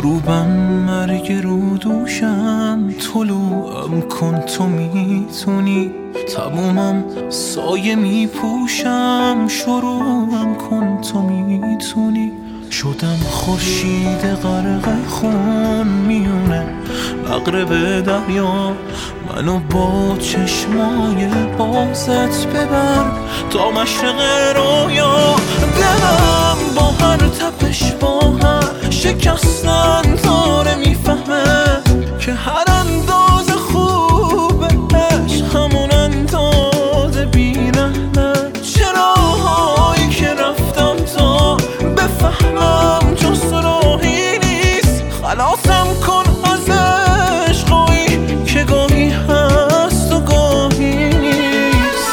غروبم مرگ رو دوشم، طلوعم کن تو میتونی، تمومم سایه میپوشم، شروعم کن تو میتونی. شدم خورشید غرق خون میونه مغرب دریا، منو با چشمای بازت ببر تا مشرق رویا. دلم با هر تپش با هر شکستن داره میفهمه که هر انداز خوب عشق همون انداز بیرحمه. چراهایی که رفتم تا بفهمم جز راهی نیست، خلاصم کن از عشقایی که گاهی هست و گاهی نیست.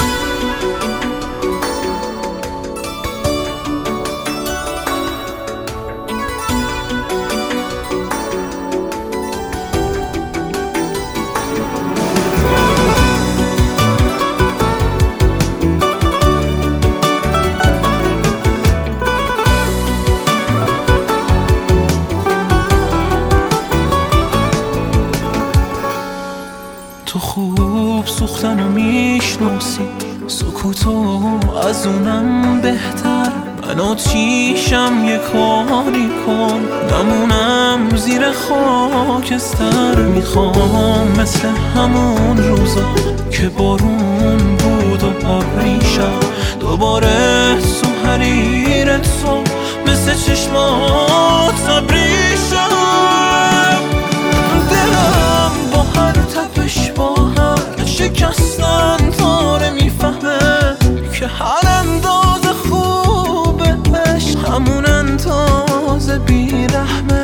تو خوب سوختنو میشناسی، سکوتو از اونم بهتر. من آتیشم یه کاری کن نمونم زیر خاکستر. میخوام مثل همون روزا که بارون بود و ابریشم، دوباره تو حریر تو مثل چشمات ابریشم. دلم با هر تپش با هر شکستن داره میفهمه که هر انداز خوب عشق همون انداز بیرحمه.